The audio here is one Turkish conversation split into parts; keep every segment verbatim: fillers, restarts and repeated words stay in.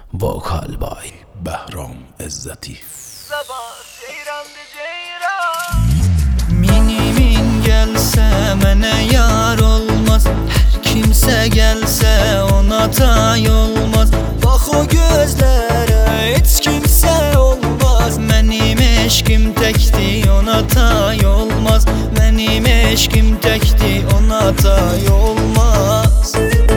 Vokal by Behram İzzeti. Minimin gelse mene yar olmaz, her kimse gelse ona tay olmaz. Bak o gözlere hiç kimse olmaz. Benim eşkim tekti ona tay olmaz. Benim eşkim tekti ona tay olmaz.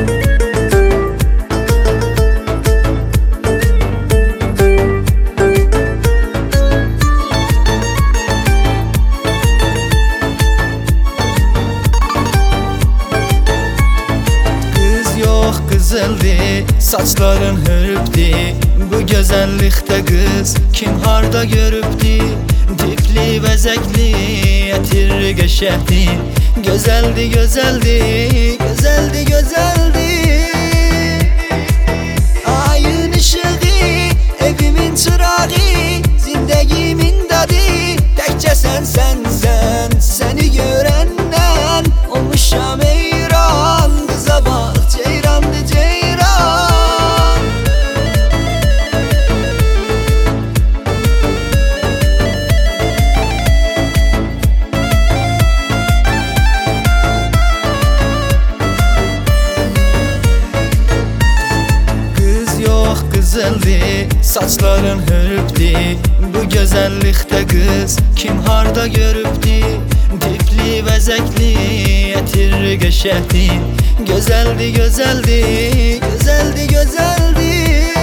Güzeldi, saçların hörüptü. Bu güzellikte kız kim harda görüptü? Dipli bezekli, etirri geçehti. Güzeldi, güzeldi, güzeldi, güzeldi. Ayın ışığı, evimin çırağı, zindegimin dadı. Tekçe sen, sen, sen, seni görenden olmuşam eyran. Kıza bak ceyrandı ceyran. Kız yok güzeldi, saçların hörüptü. Bu güzellikte kız kim harda görüptü? Dipli bezekli, etirri geçehti. Güzeldi, güzeldi, güzeldi, güzeldi.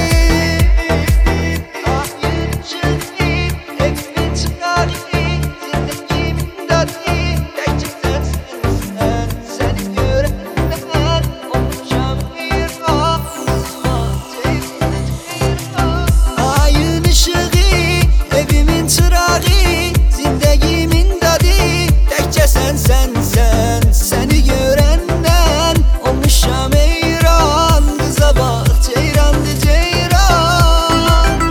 Ayın ışığı, evimin çırağı, zindegimin dadı. Tekçe sen, sen, sen, seni görenden olmuşam eyran. Kıza bak ceyrandı ceyran.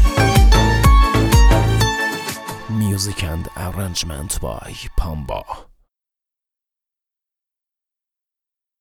Music and arrangement by Pamba.